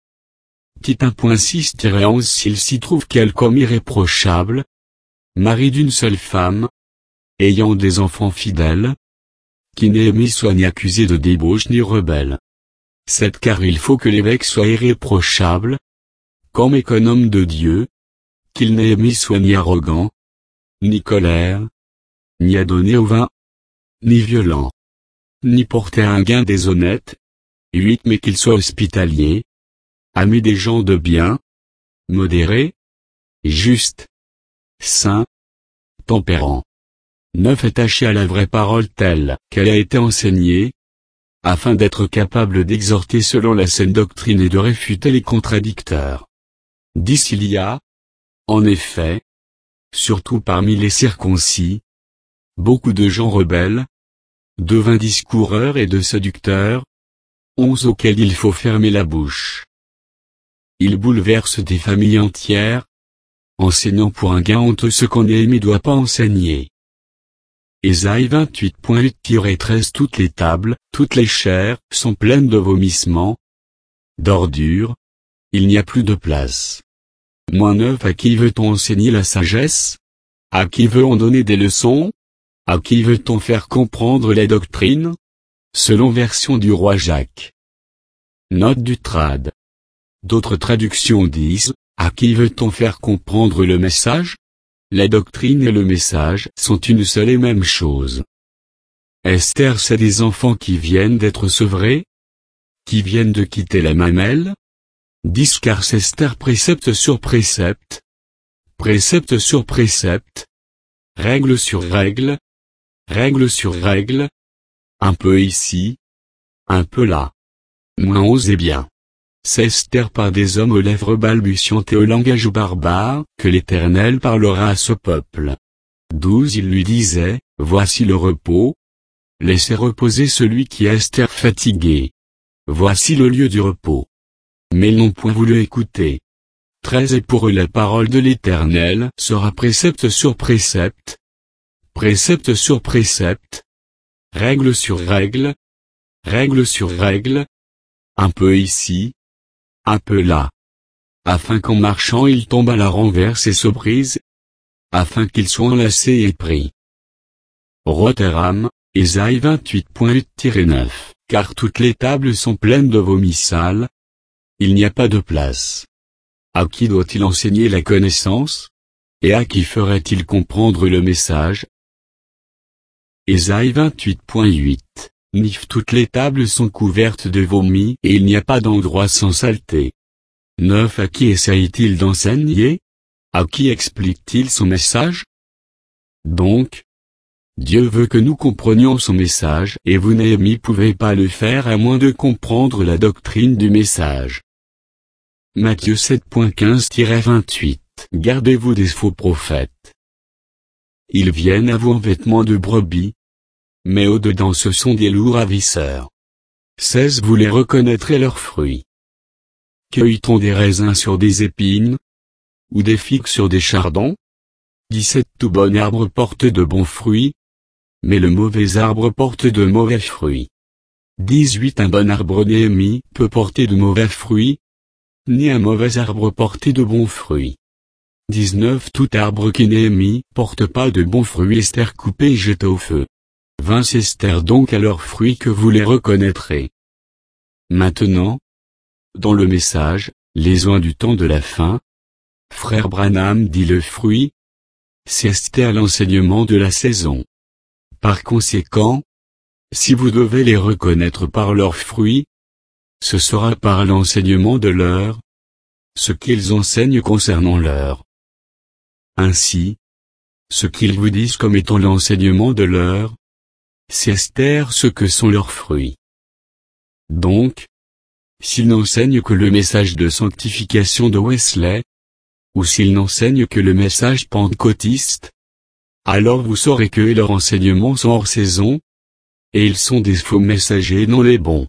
Petit un point six onze S'il s'y trouve quelque homme irréprochable, mari d'une seule femme, ayant des enfants fidèles, qui Néhémie soit ni accusé de débauche ni rebelle. sept Car il faut que l'évêque soit irréprochable, comme économe de Dieu, qu'il Néhémie soit ni arrogant, ni colère, ni adonné au vin, ni violent, ni porter un gain déshonnête. huit Mais qu'il soit hospitalier, ami des gens de bien, modéré, juste, saint, tempérant. neuf Attaché à la vraie parole telle qu'elle a été enseignée, afin d'être capable d'exhorter selon la saine doctrine et de réfuter les contradicteurs. dix Il y a, en effet, surtout parmi les circoncis, beaucoup de gens rebelles, de vains discoureurs et de séducteurs, onze auxquels il faut fermer la bouche. Ils bouleversent des familles entières, enseignant pour un gain honteux ce qu'on Néhémie doit pas enseigner. Ésaïe vingt-huit huit treize Toutes les tables, toutes les chairs, sont pleines de vomissements, d'ordures, il n'y a plus de place. Moins neuf À qui veut-on enseigner la sagesse? À qui veut-on donner des leçons? À qui veut-on faire comprendre la doctrine? Selon version du roi Jacques. Note du trad. D'autres traductions disent, à qui veut-on faire comprendre le message? La doctrine et le message sont une seule et même chose. Esther c'est des enfants qui viennent d'être sevrés, qui viennent de quitter la mamelle. dix car c'est Esther précepte sur précepte, précepte sur précepte, règle sur règle, règle sur règle, un peu ici, un peu là. Moins osez bien. C'est Esther par des hommes aux lèvres balbutiantes et au langage barbare, que l'Éternel parlera à ce peuple. douze Il lui disait, voici le repos. Laissez reposer celui qui est Esther fatigué. Voici le lieu du repos. Mais ils n'ont point voulu écouter. treize Et pour eux la parole de l'Éternel sera précepte sur précepte, précepte sur précepte, règle sur règle, règle sur règle, un peu ici, un peu là, afin qu'en marchant il tombe à la renverse et se brise, afin qu'il soit enlacé et pris. Rotheram, Ésaïe vingt-huit point huit neuf Car toutes les tables sont pleines de vomi sale, il n'y a pas de place. À qui doit-il enseigner la connaissance? Et à qui ferait-il comprendre le message? Ésaïe vingt-huit point huit Nif toutes les tables sont couvertes de vomi et il n'y a pas d'endroit sans saleté. neuf À qui essaye-t-il d'enseigner? À qui explique-t-il son message? Donc, Dieu veut que nous comprenions son message et vous Néhémie pouvez pas le faire à moins de comprendre la doctrine du message. Matthieu sept point quinze vingt-huit Gardez-vous des faux prophètes. Ils viennent à vous en vêtements de brebis, mais au-dedans ce sont des loups ravisseurs. seize Vous les reconnaîtrez leurs fruits. Cueille-t-on des raisins sur des épines? Ou des figues sur des chardons? dix-sept Tout bon arbre porte de bons fruits, mais le mauvais arbre porte de mauvais fruits. dix-huit Un bon arbre Néhémie peut porter de mauvais fruits, ni un mauvais arbre porter de bons fruits. dix-neuf Tout arbre qui Néhémie porte pas de bons fruits Esther coupée et jetée au feu. vingt C'est Esther donc à leurs fruits que vous les reconnaîtrez. Maintenant, dans le message, les oins du temps de la fin, Frère Branham dit le fruit, c'est Esther l'enseignement de la saison. Par conséquent, si vous devez les reconnaître par leurs fruits, ce sera par l'enseignement de leur, ce qu'ils enseignent concernant leur. Ainsi, ce qu'ils vous disent comme étant l'enseignement de leur, c'est Esther ce que sont leurs fruits. Donc, s'ils n'enseignent que le message de sanctification de Wesley, ou s'ils n'enseignent que le message pentecôtiste, alors vous saurez que leurs enseignements sont hors saison, et ils sont des faux messagers non les bons.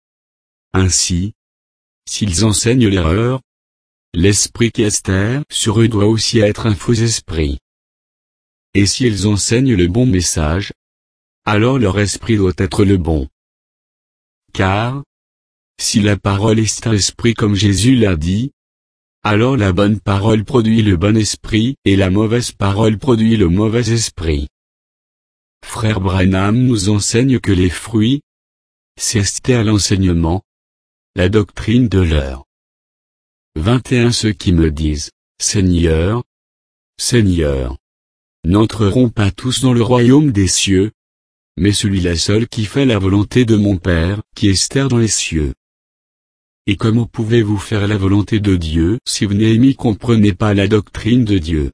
Ainsi, s'ils enseignent l'erreur, l'esprit qui est Esther sur eux doit aussi être un faux esprit. Et s'ils enseignent le bon message, alors leur esprit doit être le bon. Car, si la parole est un esprit comme Jésus l'a dit, alors la bonne parole produit le bon esprit et la mauvaise parole produit le mauvais esprit. Frère Branham nous enseigne que les fruits, c'est Esther l'enseignement, la doctrine de l'heure. vingt et un Ceux qui me disent, Seigneur, Seigneur, n'entreront pas tous dans le royaume des cieux, mais celui-là seul qui fait la volonté de mon Père, qui est Esther dans les cieux. Et comment pouvez-vous faire la volonté de Dieu si vous Néhémie comprenez pas la doctrine de Dieu?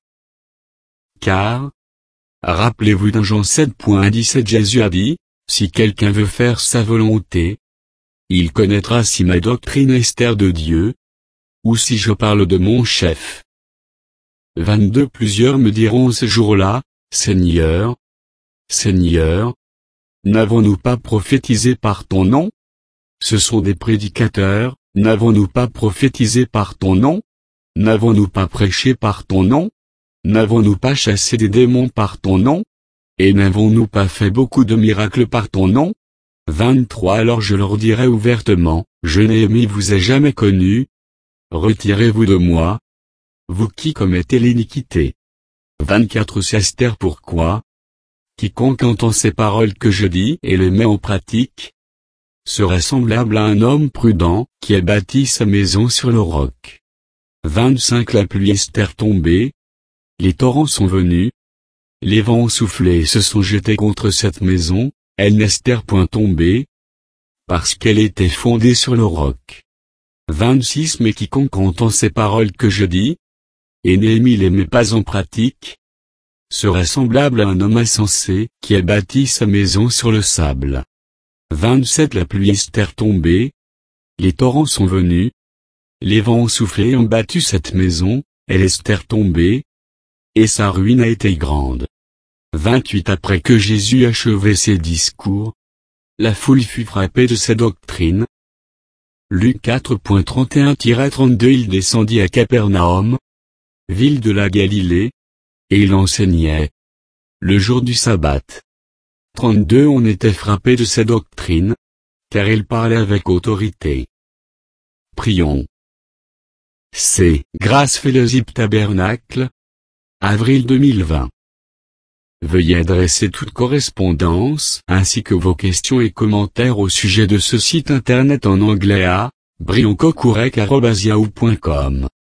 Car, rappelez-vous d'un Jean sept point dix-sept Jésus a dit, si quelqu'un veut faire sa volonté, il connaîtra si ma doctrine est Esther de Dieu, ou si je parle de mon chef. vingt-deux Plusieurs me diront ce jour-là, Seigneur, Seigneur, n'avons-nous pas prophétisé par ton nom? Ce sont des prédicateurs, n'avons-nous pas prophétisé par ton nom? N'avons-nous pas prêché par ton nom? N'avons-nous pas chassé des démons par ton nom? Et n'avons-nous pas fait beaucoup de miracles par ton nom? vingt-trois Alors je leur dirai ouvertement, je Néhémie vous ai jamais connu. Retirez-vous de moi, vous qui commettez l'iniquité. vingt-quatre C'est Esther pourquoi? Quiconque entend ces paroles que je dis et les met en pratique, serait semblable à un homme prudent, qui a bâti sa maison sur le roc. vingt-cinq La pluie Esther tombée. Les torrents sont venus. Les vents ont soufflé et se sont jetés contre cette maison, elle n'était point tombée, parce qu'elle était fondée sur le roc. vingt-six Mais quiconque entend ces paroles que je dis, et Néhémie les met pas en pratique, serait semblable à un homme insensé, qui a bâti sa maison sur le sable. vingt-sept La pluie est tombée, les torrents sont venus, les vents ont soufflé et ont battu cette maison, elle est tombée, et sa ruine a été grande. vingt-huit Après que Jésus achevait ses discours, la foule fut frappée de ses doctrines. Luc quatre trente et un à trente-deux Il descendit à Capernaum, ville de la Galilée, et il enseignait le jour du sabbat. trente-deux On était frappé de ses doctrines, car il parlait avec autorité. Prions. C'est Grâce Fellowship Tabernacle, avril deux mille vingt. Veuillez adresser toute correspondance ainsi que vos questions et commentaires au sujet de ce site internet en anglais à brioncocourec arobase yahoo point com.